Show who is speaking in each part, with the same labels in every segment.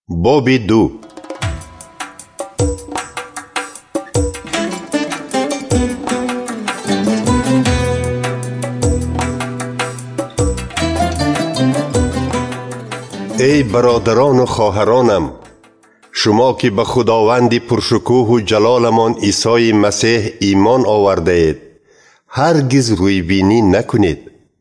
Speaker 1: باب 2. ای برادران و خواهرانم، شما که به خداوند پرشکوه و جلالمان عیسی مسیح ایمان آورده اید، هرگز روی بینی نکنید.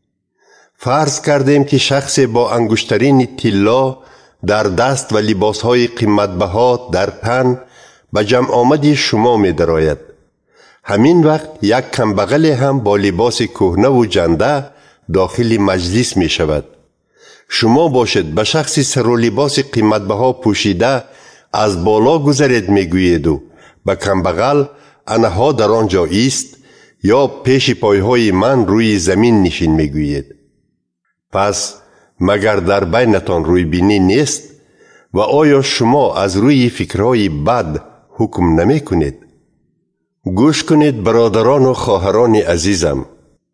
Speaker 1: فرض کردیم که شخص با انگشترین طلا در دست و لباسهای قیمتبها در تن به جمع آمد شما می دراید. همین وقت یک کمبغل هم با لباس کهنه و جنده داخل مجلس می شود. شما باشد به شخصی سر و لباس قیمتبها پوشیده از بالا گذرید می گویید و به کمبغل انها در آنجا است یا پیش پایهای من روی زمین نشین می گویید. پس مگر در بینتان روی بینی نیست؟ و آیا شما از روی فکرهای بد حکم نمی کنید؟ گوش کنید برادران و خواهران عزیزم،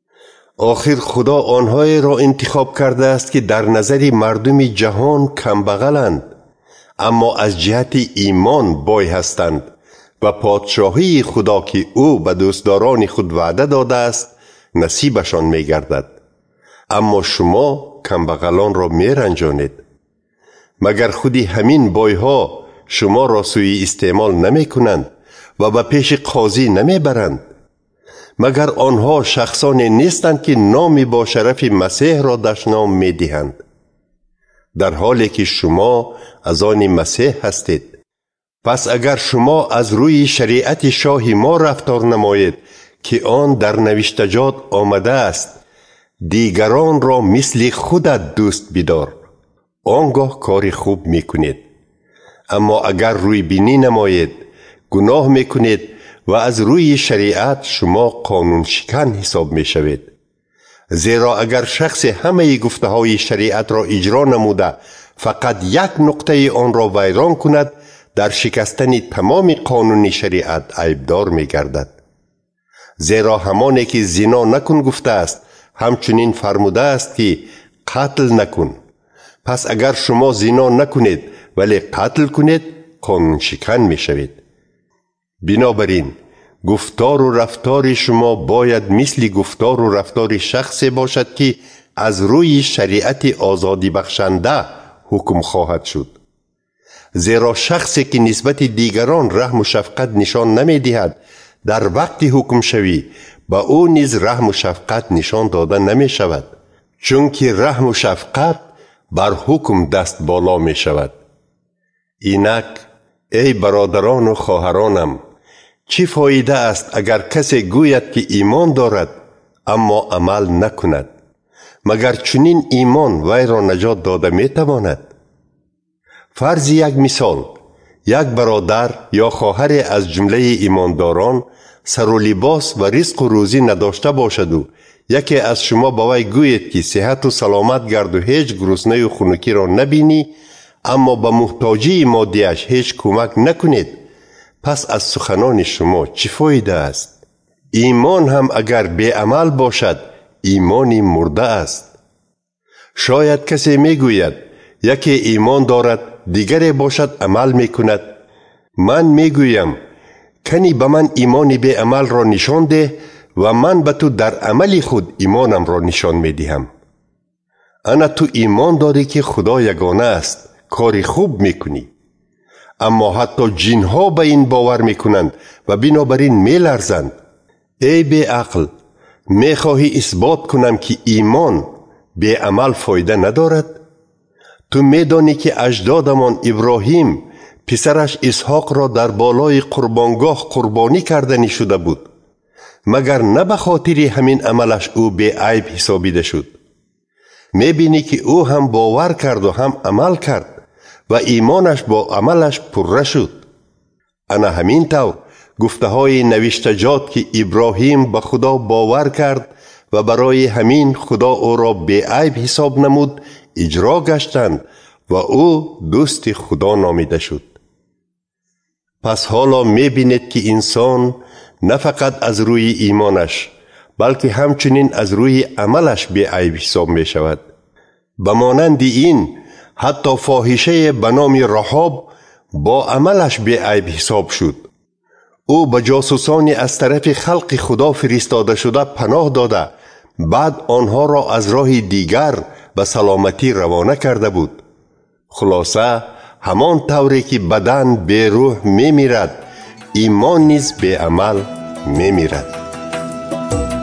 Speaker 1: آخر خدا آنهایی را انتخاب کرده است که در نظر مردم جهان کمبغلند، اما از جهت ایمان بای هستند و پادشاهی خدا که او به دوستداران خود وعده داده است نصیبشان می گردد. اما شما کمبغلان را می رنجانید. مگر خودی همین بایها شما را سوی استعمال نمی کنند و به پیش قاضی نمی برند؟ مگر آنها شخصانی نیستند که نامی با شرف مسیح را دشنام می دهند، در حالی که شما از آن مسیح هستید؟ پس اگر شما از روی شریعت شاه ما رفتار نمایید که آن در نوشتجات آمده است، دیگران را مثل خودت دوست بدار، آنگاه کار خوب می کنید. اما اگر روی بینی نمایید، گناه می کنید و از روی شریعت شما قانون شکن حساب می شوید. زیرا اگر شخص همه گفته های شریعت را اجرا نموده فقط یک نقطه آن را ویران کند، در شکستن تمام قانون شریعت عیبدار می گردد. زیرا همانی که زنا نکن گفته است همچنین فرموده است که قتل نکن. پس اگر شما زنا نکنید ولی قتل کنید، قانون شکن می شوید. بنابراین گفتار و رفتار شما باید مثل گفتار و رفتار شخصی باشد که از روی شریعت آزادی بخشنده حکم خواهد شد. زیرا شخصی که نسبت دیگران رحم و شفقت نشان نمی دهد، در وقت حکم شوی با او نیز رحم و شفقت نشان داده نمی شود، چون که رحم و شفقت بر حکم دست بالا می شود. اینک ای برادران و خواهرانم، چه فایده است اگر کسی گوید که ایمان دارد اما عمل نکند؟ مگر چنین ایمان وی را نجات داده می تواند؟ فرض یک مثال، یک برادر یا خواهر از جمله ایمانداران سر و لباس و رزق و روزی نداشته باشد و یکی از شما با وی گوید که صحت و سلامت گرد و هیچ گرسنه و خنکی را نبینی، اما به محتاجی مادیش هیچ کمک نکنید. پس از سخنان شما چه فایده است؟ ایمان هم اگر بی عمل باشد ایمانی مرده است. شاید کسی می گوید یکی ایمان دارد دیگری باشد عمل می کند. من می گویم کنی به من ایمان بی عمل را نشان ده و من به تو در عمل خود ایمانم را نشان می دهم. انا تو ایمان داری که خدا یگانه است، کاری خوب می کنی، اما حتی جنها به این باور می کنند و بنابراین می لرزند. ای بی عقل، می خواهی اثبات کنم که ایمان بی عمل فایده ندارد؟ تو می دانی که اجدادمان ابراهیم پسرش اسحاق را در بالای قربانگاه قربانی کردنی شده بود، مگر نه به خاطر همین عملش او بی عیب حسابیده شد؟ می بینی که او هم باور کرد و هم عمل کرد و ایمانش با عملش پره شد. انا همین طور گفته های نوشتجات که ابراهیم به خدا باور کرد و برای همین خدا او را بی عیب حساب نمود اجرا گشتند و او دوست خدا نامیده شد. پس حالا می بینید که انسان نه فقط از روی ایمانش بلکه همچنین از روی عملش بی عیب حساب می شود. به مانند این حتی فاحشه به نام رحاب با عملش بی‌عیب حساب شد. او به جاسوسانی از طرف خلق خدا فرستاده شده پناه داده، بعد آنها را از راه دیگر به سلامتی روانه کرده بود. خلاصه همان طوری که بدن بی روح می میرد، ایمان نیز بی عمل می میرد.